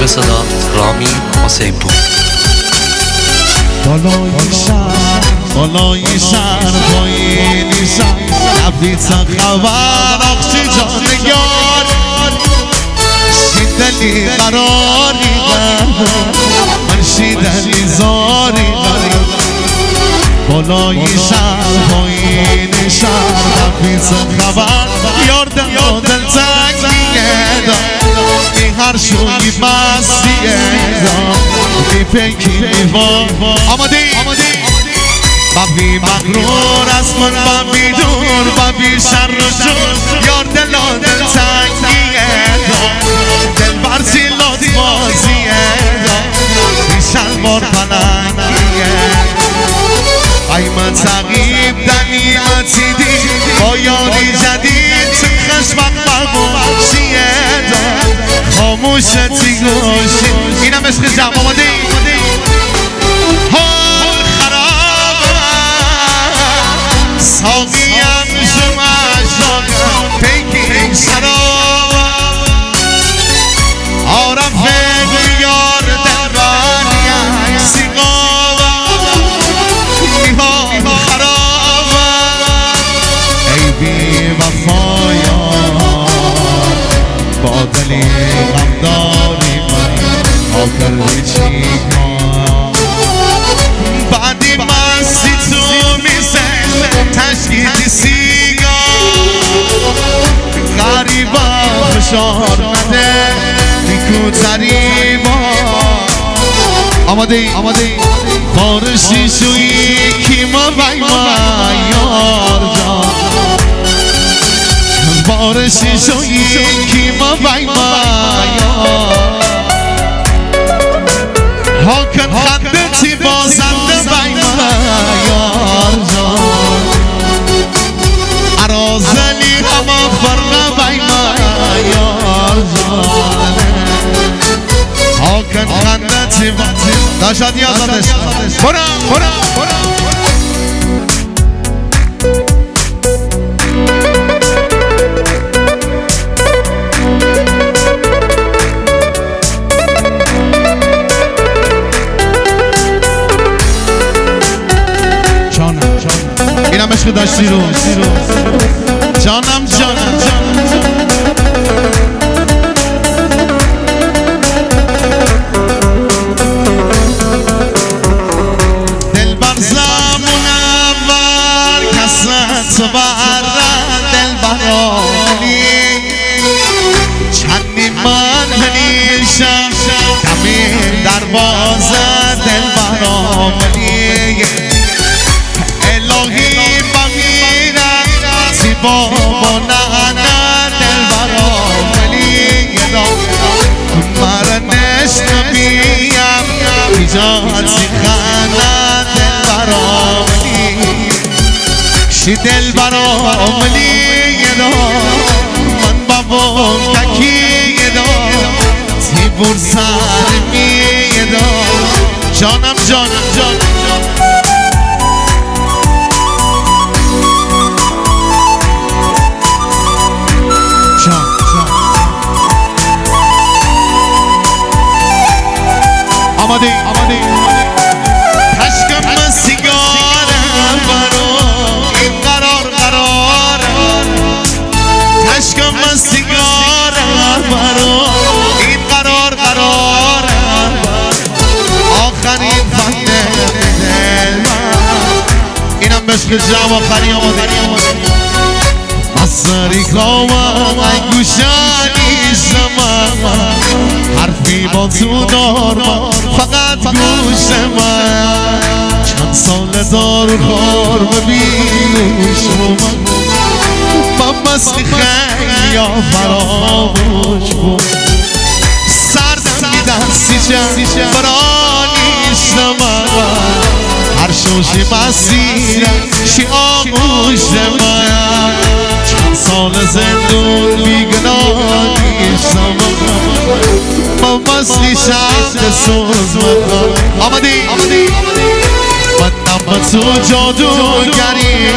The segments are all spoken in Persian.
سر صدا رامی حسین پور. بالای شهر پایینی شهر نبیتن خبر آخشی جانگار شیدلی قراری من شیدلی زاری بالای شهر پایینی شهر نبیتن خبر یاردن دل تنگیه این هر شوی مسیه بی پیکی میوان آماده ببی مغرور از من ببی دور ببی شر و جور یار دل تنگیه دل برزی لات بازیه بی شلوار پلنگیه ای من تقیب دنیمتی دی با یاری جدید چه خشمک بگوشیه خاموشتی گوشی اینم عشق جمع آماده حال خرابه ساقیم شمش داگم پیکی شرابه عارف یار دلبانی سیقابه حال خرابه ای بی وفایا با دلی غمداری من آخر چی کن بعدی مستی تو میزه تشکیل سیگار غریبا فشار نده بیکوتری با آماده بارشی شویی کیما بیما یار جان بارشی شویی کیما بیما هاکن خندتی بازنده بیما یار جان عرازلی همه فرقه بیما یار جان هاکن خندتی داشت یازدش برم اینم عشق داشتی رو جانم دل بر زمون اول کست برن دل برانی چندی من هنیشم کمین دروازه دل برانی الهی بمیرم زیبا با نهنه دل براملی مرنش نبیم ایجاد زیخانه دل براملی شی دل براملی من بابام تکی زیبور سرمی جانم آماده تشکم سیگارم برو این قرار تشکم سیگارم برو این قرار آخرین فهده دل من اینم بشک جمع آخری آماده بسری کامم ای گوشانی زمان حرفی با تو دارم فقط گوش من چند سال دار خور ببینوش من مستی خیلی یا فراموش بود سردم میدن سیچه برانیش من هر شوشی مسیرم شی آموش من چند سال زندون بیگناهیش من مستی شهر سوز مکن آماده من با تو جادوگری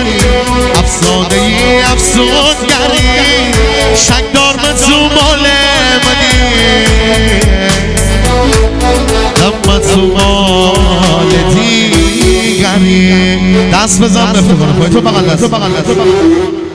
افسانگری شک دار من تو مال منی دست بزن بفته کنه تو بغل دست